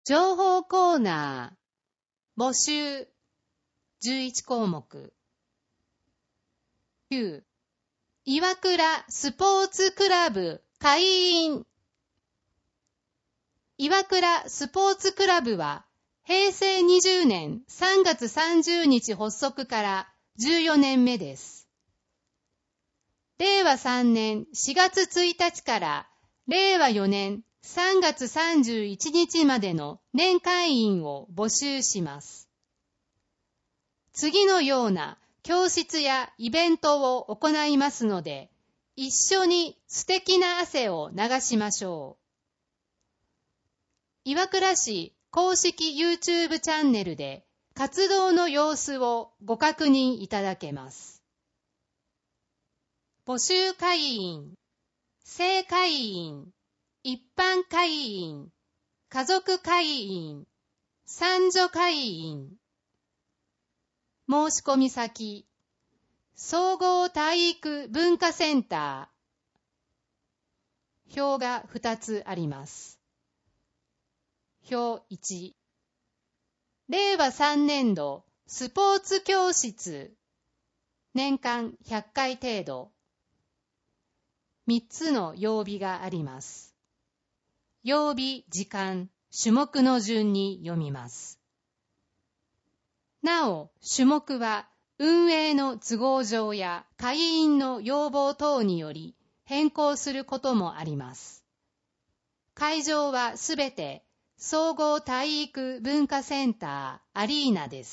情報コーナー、募集、11項目。9、岩倉スポーツクラブ会員。岩倉スポーツクラブは、平成20年3月30日発足から14年目です。令和3年4月1日から令和4年3月31日までの年会員を募集します。次のような教室やイベントを行いますので、一緒に素敵な汗を流しましょう。岩倉市公式 YouTube チャンネルで活動の様子をご確認いただけます。募集会員、正会員、一般会員、家族会員、三女会員。申し込み先、総合体育文化センター。表が2つあります。表1、令和3年度スポーツ教室、年間100回程度。3つの曜日があります。曜日、時間、種目の順に読みます。なお、種目は運営の都合上や会員の要望等により変更することもあります。会場はすべて総合体育文化センターアリーナです。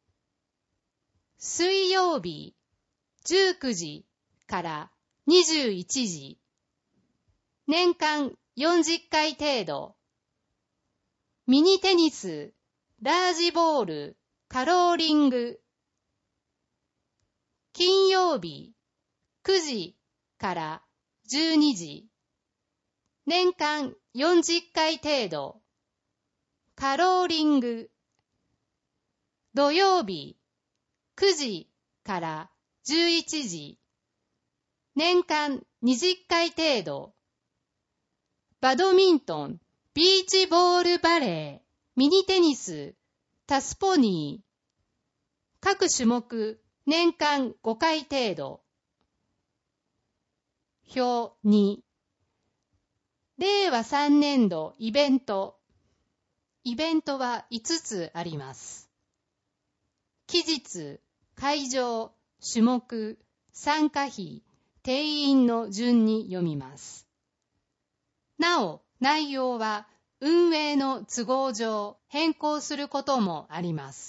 水曜日19時から21時。年間40回程度。ミニテニス、ラージボール、カローリング。金曜日9時から12時。年間40回程度。カローリング。土曜日9時から11時。年間20回程度。バドミントン、ビーチボールバレー、ミニテニス、タスポニー。各種目、年間5回程度。表2、令和3年度イベント。イベントは5つあります。期日、会場、種目、参加費、定員の順に読みます。なお、内容は運営の都合上変更することもあります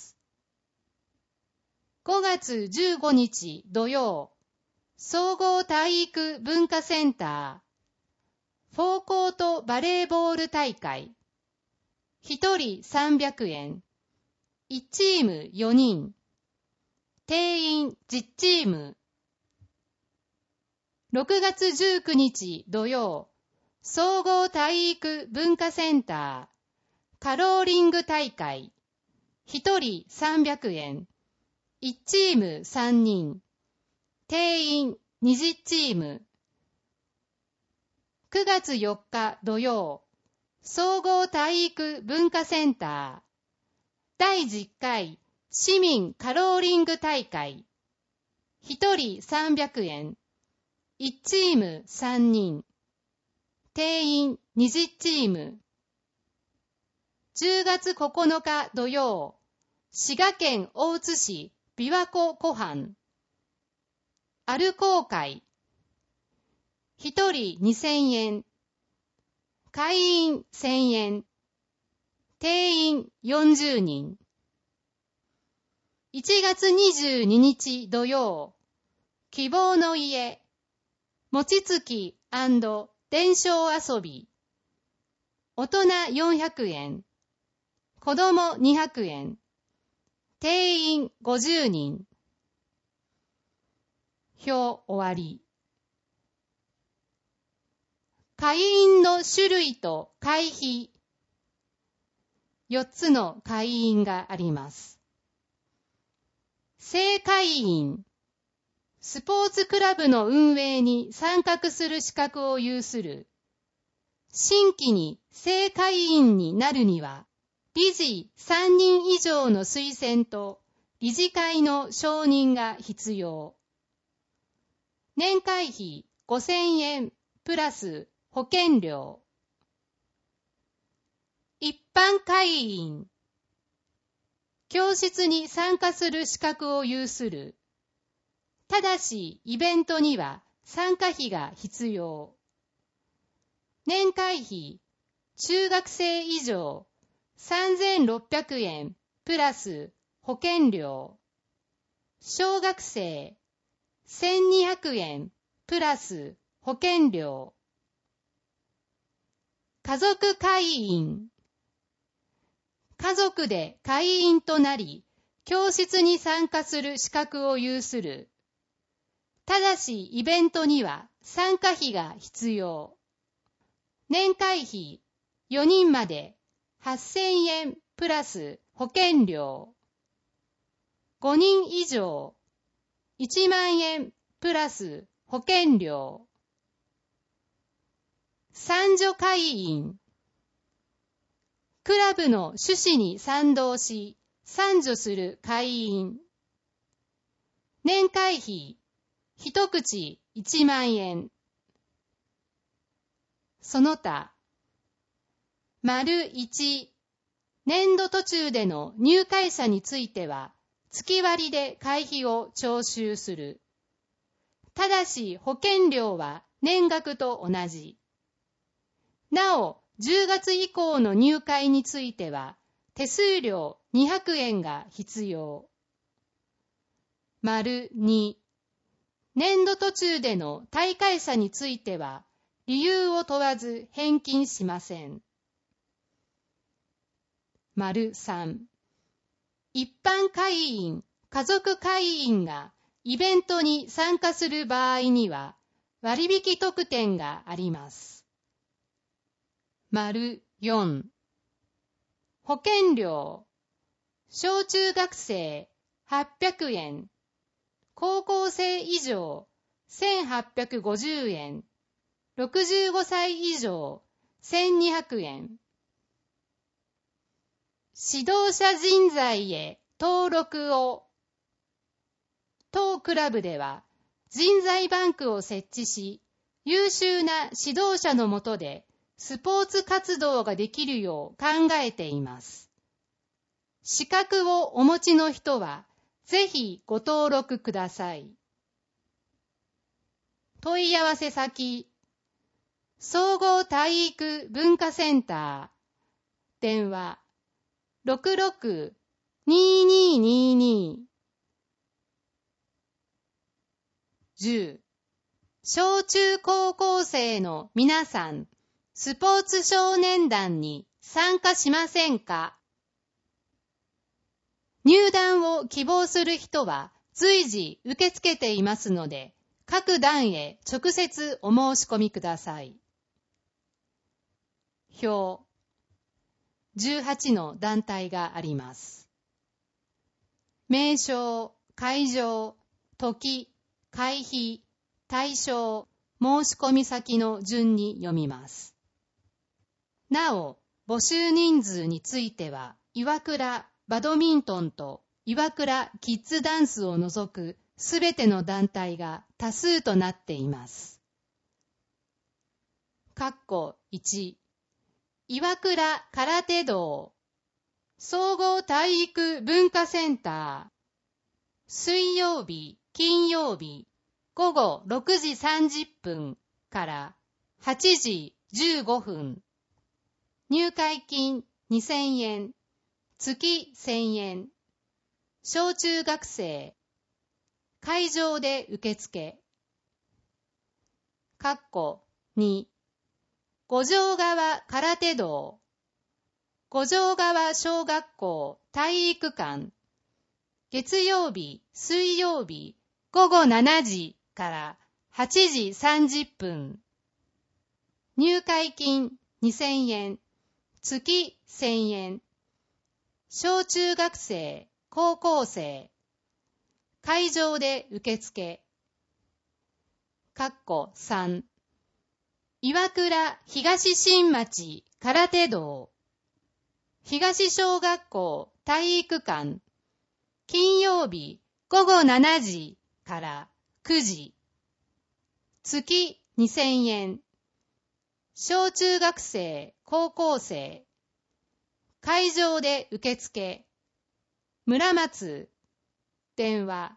。5月15日土曜、総合体育文化センター、フォーコートバレーボール大会。1人300円。1チーム4人。定員10チーム。6月19日土曜、総合体育文化センター、カローリング大会。1人300円。1チーム3人。定員20チーム。9月4日土曜、総合体育文化センター、第10回市民カローリング大会。1人300円。1チーム3人。定員20チーム。10月9日土曜、滋賀県大津市琵琶湖湖畔。アルコー会。1人2000円。会員1000円。定員40人。1月22日土曜、希望の家。餅つき&伝承遊び。大人400円。子供200円。定員50人。表終わり。会員の種類と会費。4つの会員があります。正会員。スポーツクラブの運営に参画する資格を有する。 新規に正会員になるには、理事3人以上の推薦と理事会の承認が必要。年会費5000円プラス保険料。一般会員。教室に参加する資格を有する。ただし、イベントには参加費が必要。年会費、中学生以上、3600円プラス保険料。小学生、1200円プラス保険料。家族会員。家族で会員となり、教室に参加する資格を有する。ただし、イベントには参加費が必要。年会費、4人まで8000円プラス保険料。5人以上、1万円プラス保険料。賛助会員。クラブの趣旨に賛同し、賛助する会員。年会費、一口1万円。その他。1、年度途中での入会者については、月割で会費を徴収する。ただし保険料は年額と同じ。なお、10月以降の入会については、手数料200円が必要。2、年度途中での退会者については、理由を問わず返金しません。3、一般会員、家族会員がイベントに参加する場合には、割引特典があります。4、保険料、小中学生800円、高校生以上1850円、65歳以上1200円。指導者人材へ登録を。当クラブでは人材バンクを設置し、優秀な指導者の下でスポーツ活動ができるよう考えています。資格をお持ちの人はぜひご登録ください。問い合わせ先、総合体育文化センター、電話66-2222 10、小中高校生の皆さん、スポーツ少年団に参加しませんか？入団を希望する人は随時受け付けていますので、各団へ直接お申し込みください。表。18の団体があります。名称、会場、時、会費、対象、申し込み先の順に読みます。なお、募集人数については、岩倉バドミントンと岩倉キッズダンスを除くすべての団体が多数となっています。1、岩倉空手道、総合体育文化センター、水曜日、金曜日、午後6時30分から8時15分。入会金2000円、月1000円。小中学生、会場で受付。2、五条川空手道、五条川小学校体育館、月曜日、水曜日、午後7時から8時30分。入会金2000円、月1000円。小中学生、高校生。会場で受付。3、 岩倉東新町空手道、東小学校体育館、金曜日午後7時から9時、月2000円、小中学生、高校生、会場で受付、村松、電話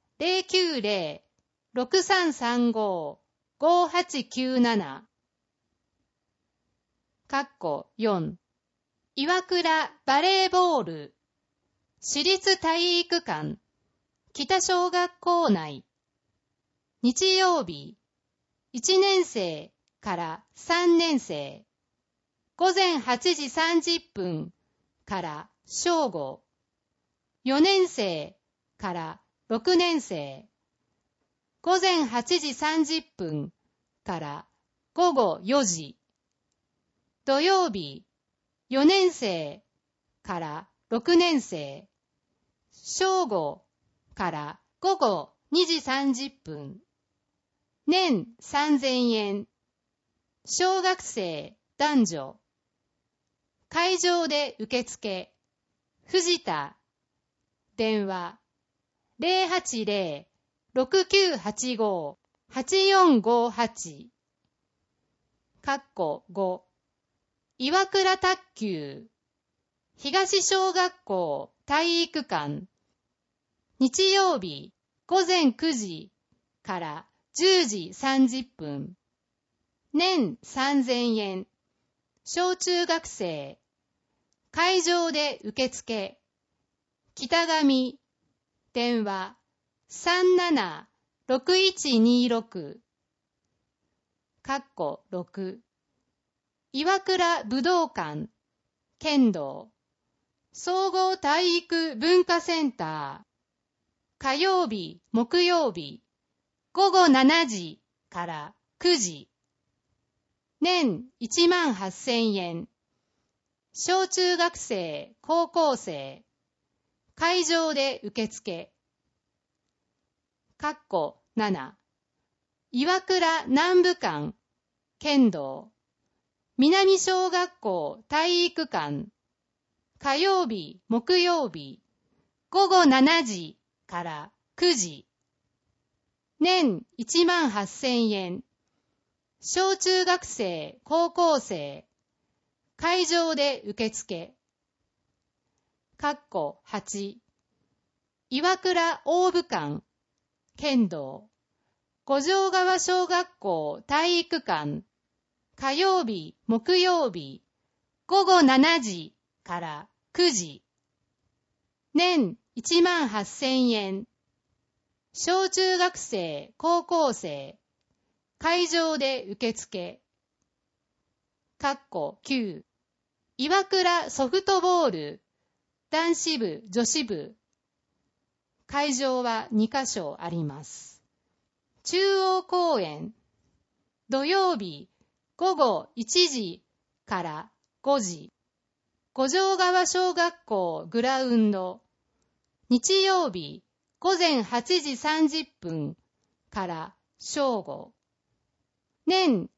090-6335-5897、4、岩倉バレーボール、市立体育館、北小学校内、日曜日、1年生から3年生、午前8時30分から正午、4年生から6年生、午前8時30分から午後4時、土曜日、4年生から6年生、正午から午後2時30分、年3000円、小学生男女、会場で受付、藤田、電話080-6985-8458、5、岩倉卓球、東小学校体育館、日曜日午前9時から10時30分、年3000円、小中学生、会場で受付、北上、電話37-6126、6、岩倉武道館、剣道、総合体育文化センター、火曜日、木曜日、午後7時から9時、年18000円、小中学生、高校生、会場で受付、7、岩倉南部館、剣道、南小学校体育館、火曜日、木曜日、午後7時から9時、年18000円、小中学生、高校生、会場で受付、8、岩倉大部館、剣道、五条川小学校体育館、火曜日、木曜日、午後7時から9時、年18000円、小中学生、高校生、会場で受付、9、岩倉ソフトボール、男子部、女子部、会場は2カ所あります。中央公園、土曜日、午後1時から5時、五条川小学校グラウンド、日曜日、午前8時30分から正午、年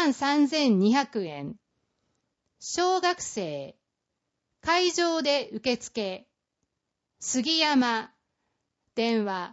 13200円、小学生、会場で受付、杉山、電話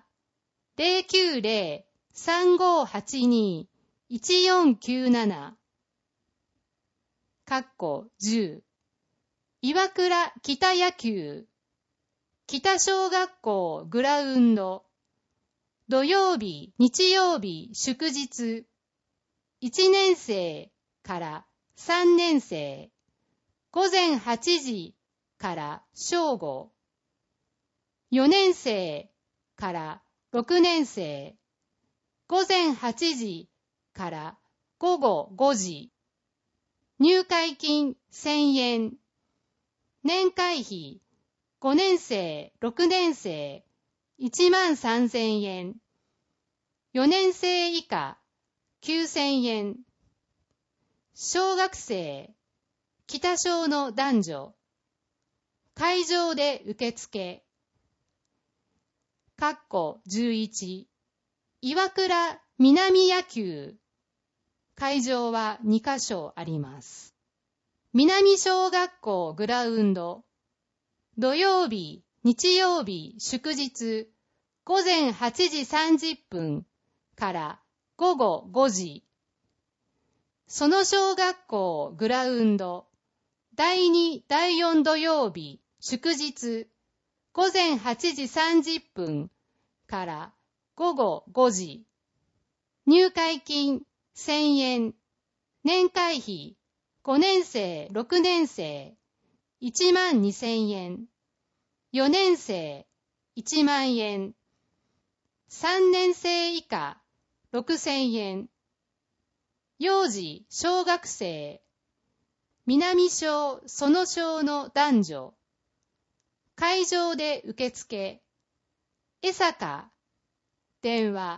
090-3582-1497、10、岩倉北野球、北小学校グラウンド、土曜日、日曜日、祝日、1年生から3年生、午前8時から正午、4年生から6年生、午前8時から午後5時、入会金1000円、年会費5年生、6年生13000円、4年生以下9000円、小学生、北小の男女、会場で受付、11、岩倉南野球、 会場は2カ所あります。南小学校グラウンド、土曜日、日曜日、祝日、午前8時30分から午後5時。その小学校グラウンド、第2、第4土曜日、祝日、午前8時30分から午後5時。入会金1000円。年会費5年生、6年生12000円。4年生1万円。3年生以下6000円。幼児、小学生、南小、園小の男女。会場で受付。江坂、電話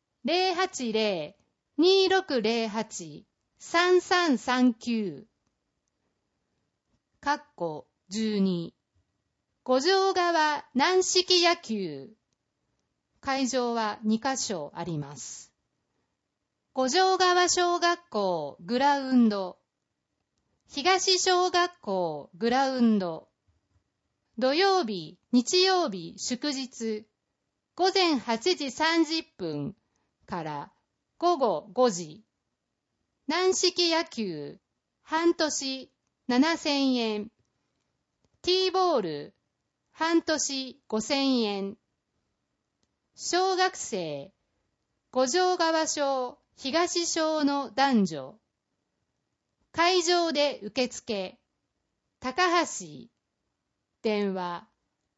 080-2608-3339。12。五条川軟式野球。会場は2カ所あります。五条川小学校グラウンド、東小学校グラウンド、土曜日、日曜日、祝日、午前8時30分から午後5時。軟式野球、半年7000円。ティーボール、半年5000円。小学生、五条川小、東小の男女。会場で受付。高橋、電話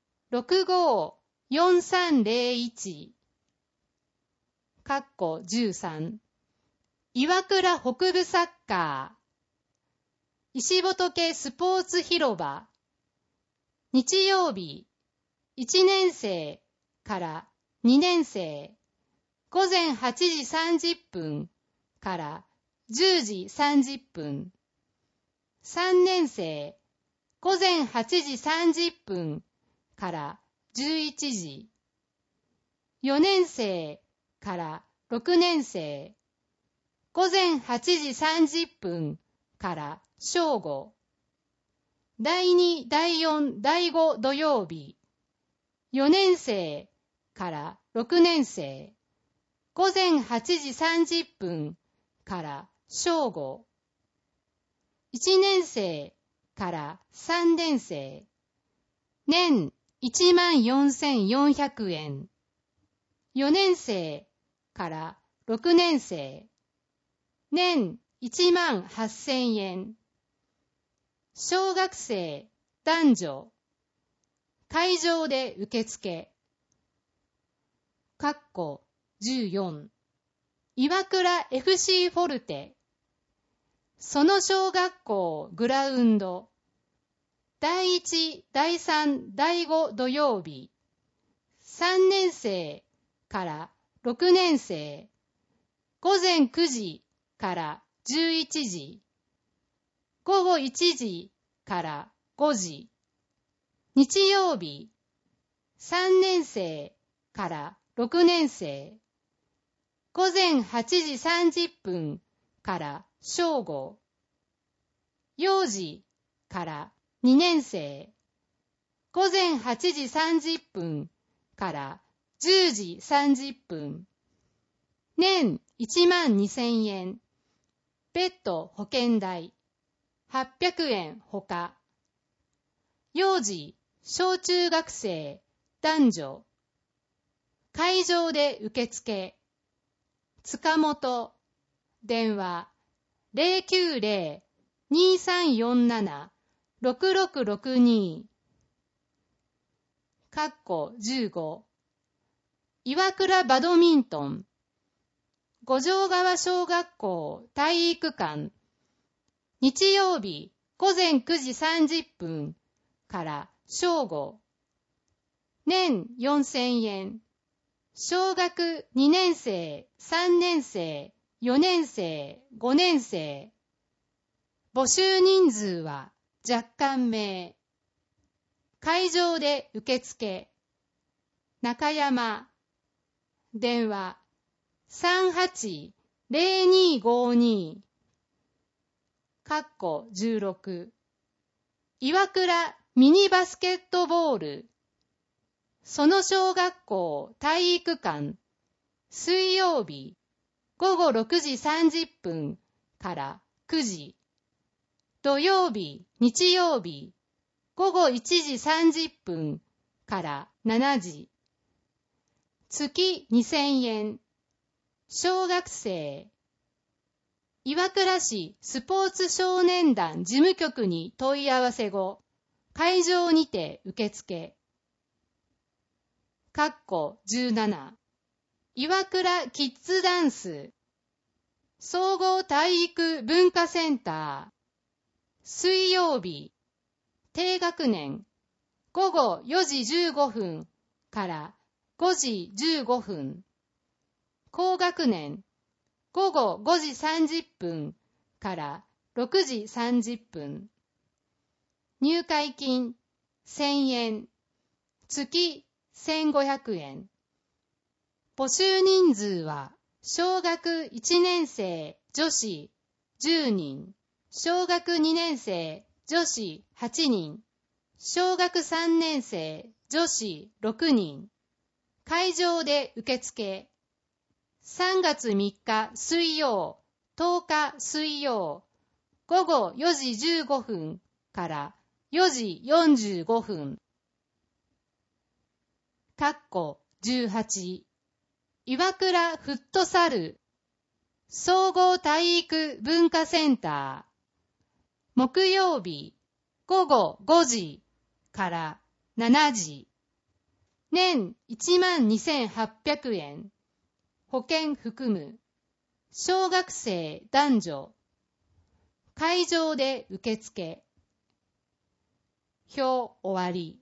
654301。13。岩倉北部サッカー。石仏スポーツ広場。日曜日、1年生から2年生。午前8時30分から10時30分。3年生、午前8時30分から11時。4年生から6年生、午前8時30分から正午。第2、第4、第5土曜日、4年生から6年生、午前8時30分から正午。1年生から3年生、年14,400円。4年生から6年生、年18,000円。小学生、男女。会場で受付。14。岩倉 FC フォルテ。その小学校グラウンド。第1、第3、第5土曜日。3年生から6年生。午前9時から11時。午後1時から5時。日曜日。3年生から6年生。午前8時30分から正午。幼児から2年生。午前8時30分から10時30分。年12,000円。ペット保険代800円ほか。幼児、小中学生、男女。会場で受付。塚本、電話090-2347-6662。15。岩倉バドミントン。五条川小学校体育館。日曜日午前9時30分から正午。年4000円。小学2年生、3年生、4年生、5年生。募集人数は若干名。会場で受付。中山。電話 0252 16岩倉ミニバスケットボールその小学校体育館水曜日午後6時30分から9時土曜日日曜日午後1時30分から7時月2000円小学生岩倉市スポーツ少年団事務局に問い合わせ後会場にて受付17岩倉キッズダンス総合体育文化センター水曜日低学年午後4時15分から5時15分高学年午後5時30分から6時30分入会金1000円月1500円募集人数は小学1年生女子10人小学2年生女子8人小学3年生女子6人会場で受付3月3日水曜10日水曜午後4時15分から4時45分18岩倉フットサル総合体育文化センター木曜日午後5時から7時年12,800円保険含む小学生男女会場で受付表終わり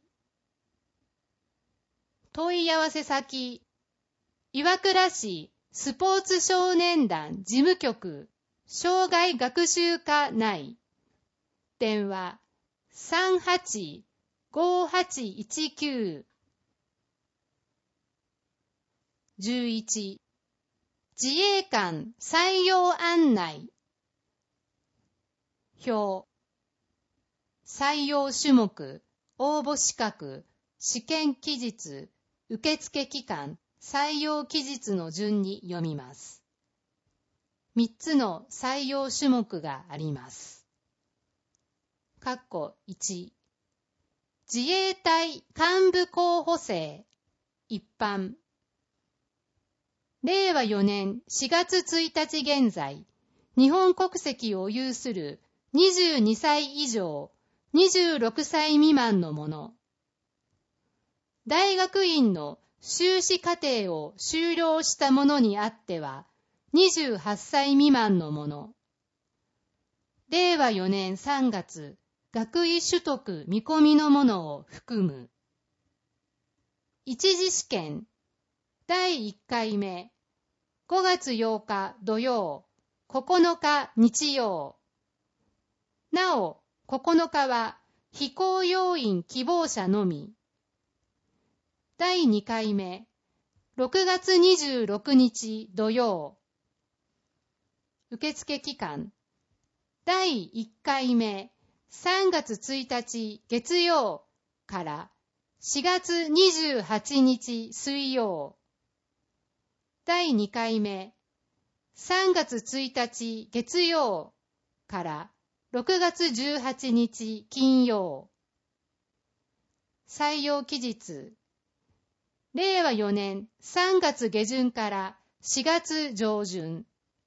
問い合わせ先岩倉市スポーツ少年団事務局障害学習課内電話 385819 11自衛官採用案内表採用種目応募資格試験期日受付期間採用期日の順に読みます。3つの採用種目があります。1自衛隊幹部候補生一般令和4年4月1日現在日本国籍を有する22歳以上26歳未満の者大学院の修士課程を修了した者にあっては28歳未満の者令和4年3月学位取得見込みの者を含む一次試験第1回目5月8日土曜9日日曜なお9日は非公要員希望者のみ第2回目6月26日土曜受付期間第1回目3月1日月曜から4月28日水曜第2回目3月1日月曜から6月18日金曜採用期日令和4年3月下旬から4月上旬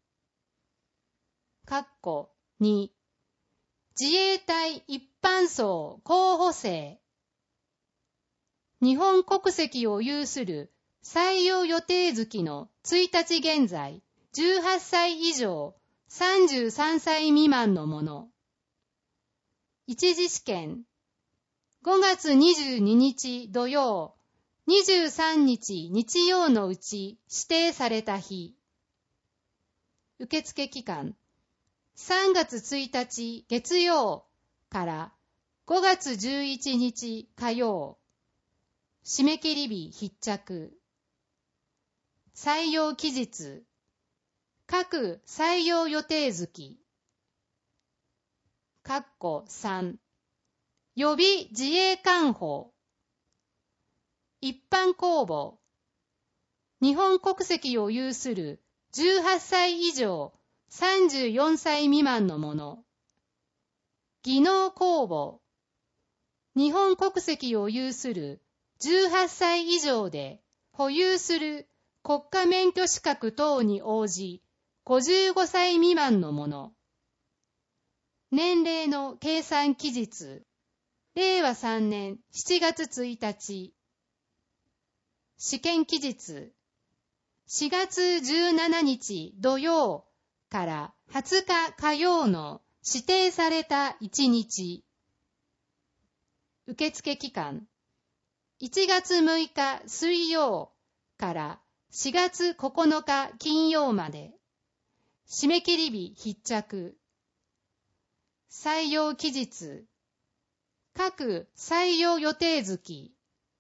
2自衛隊一般層候補生日本国籍を有する採用予定月の1日現在18歳以上33歳未満の者一次試験5月22日土曜23日日曜のうち指定された日受付期間3月1日月曜から5月11日火曜締め切り日必着採用期日各採用予定月(3) 予備自衛官法一般公募日本国籍を有する18歳以上34歳未満の者技能公募日本国籍を有する18歳以上で保有する国家免許資格等に応じ55歳未満の者年齢の計算期日令和3年7月1日試験期日4月17日土曜から20日火曜の指定された1日受付期間1月6日水曜から4月9日金曜まで締め切り日必着採用期日各採用予定月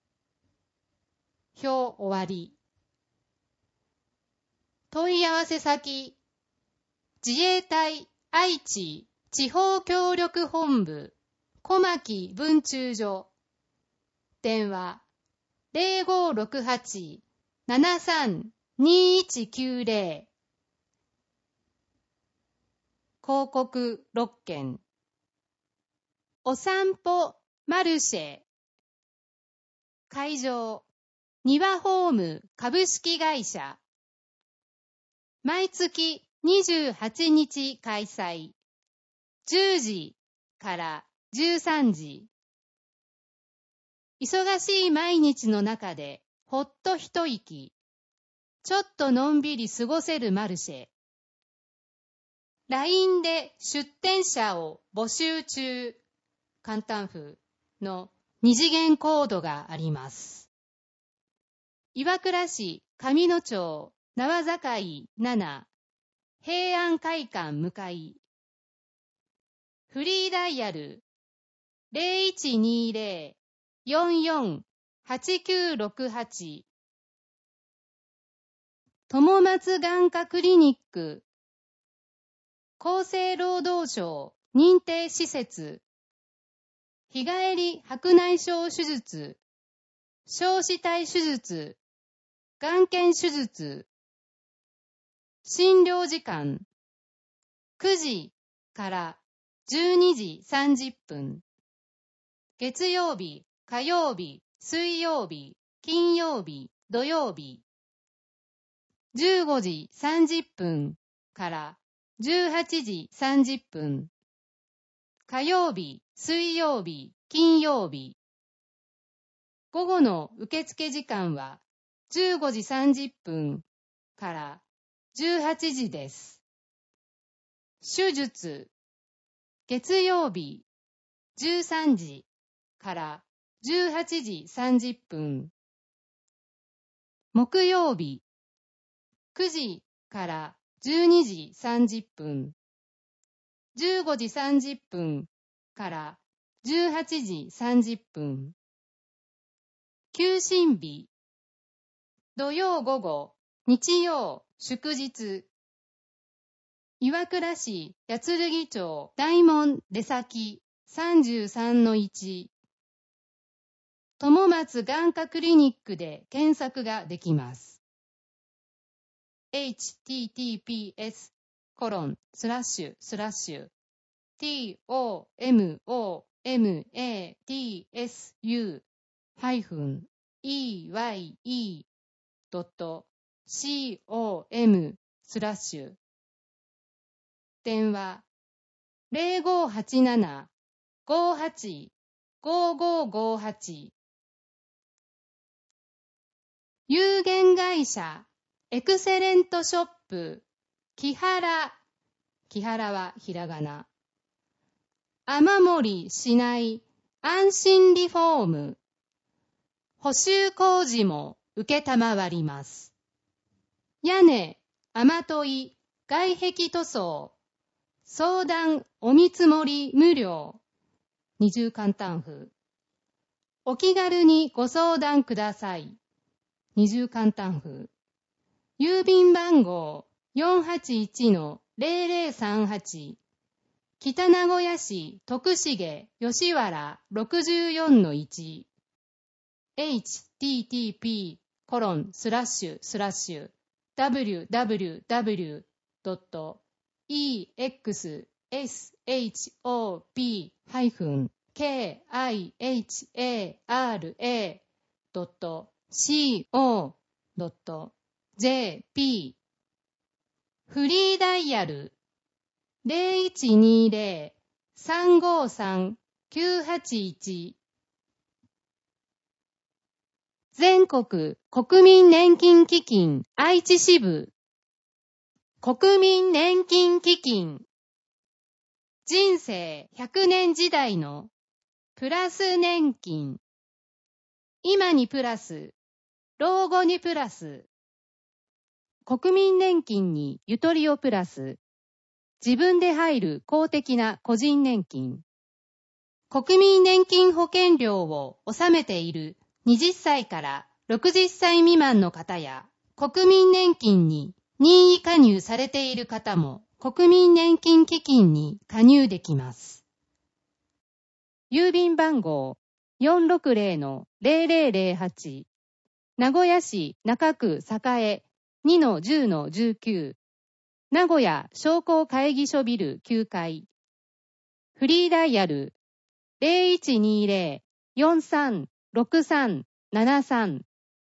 表終わり問い合わせ先自衛隊愛知地方協力本部小牧分駐所電話 0568-73-2190 広告6件お散歩マルシェ会場庭ホーム株式会社毎月28日開催10時から13時忙しい毎日の中でほっと一息ちょっとのんびり過ごせるマルシェ LINE で出店者を募集中簡単風の二次元コードがあります岩倉市上野町縄境7平安会館向かいフリーダイヤル 0120-44-8968 友松眼科クリニック厚生労働省認定施設日帰り白内障手術小子体手術眼瞼手術診療時間9時から12時30分月曜日、火曜日、水曜日、金曜日、土曜日15時30分から18時30分火曜日、水曜日、金曜日午後の受付時間は15時30分から18時です。手術月曜日13時から18時30分木曜日9時から12時30分15時30分から18時30分休診日土曜午後日曜祝日岩倉市八剣町大門出先 33-1 友松眼科クリニックで検索ができます。https://tomomatsu-eye.com/ 電話 0587-585558 有限会社エクセレントショップ木原はひらがな雨漏りしない安心リフォーム補修工事も受けたまわります屋根雨どい外壁塗装相談お見積もり無料二重簡単風お気軽にご相談ください二重簡単風郵便番号 481-0038 北名古屋市徳重吉原 64-1 http://www.exshop-kihara.co.jp フリーダイヤル 0120-353-981 全国国民年金基金愛知支部国民年金基金人生100年時代のプラス年金今にプラス老後にプラス国民年金にゆとりをプラス自分で入る公的な個人年金国民年金保険料を納めている20歳から60歳未満の方や国民年金に任意加入されている方も国民年金基金に加入できます。郵便番号 460-0008 名古屋市中区栄 2-10-19 名古屋商工会議所ビル9階フリーダイヤル 0120-436373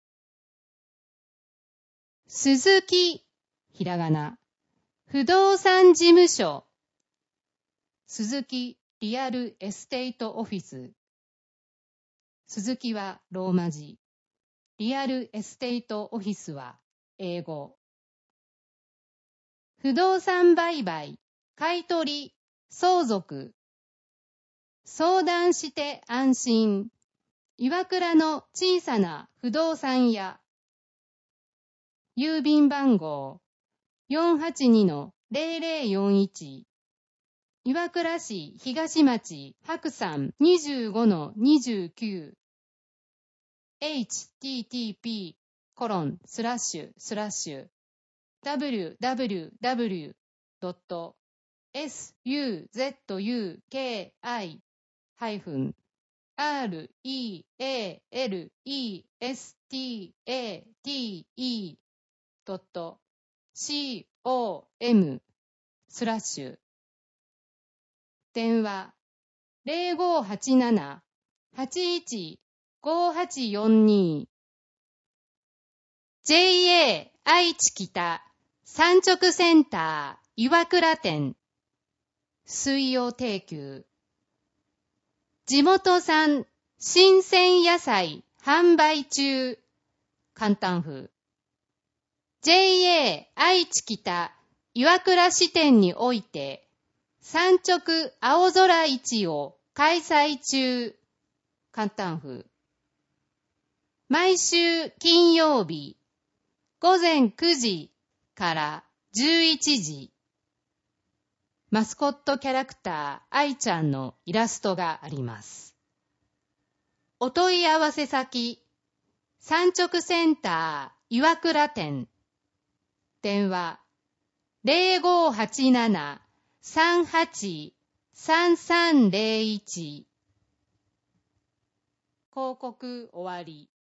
鈴木ひらがな不動産事務所鈴木リアルエステートオフィス鈴木はローマ字リアルエステートオフィスは英語不動産売買買取相続相談して安心岩倉の小さな不動産屋郵便番号 482-0041 岩倉市東町白山 25-29 www.suzuki-realestate.com 電話 0587-815842 JA 愛知北産直センター岩倉店水曜定休地元産新鮮野菜販売中簡単風 JA 愛知北岩倉支店において産直青空市を開催中簡単風毎週金曜日午前9時から11時マスコットキャラクター愛ちゃんのイラストがあります。お問い合わせ先産直センター岩倉店電話 0587-38-3301 広告終わり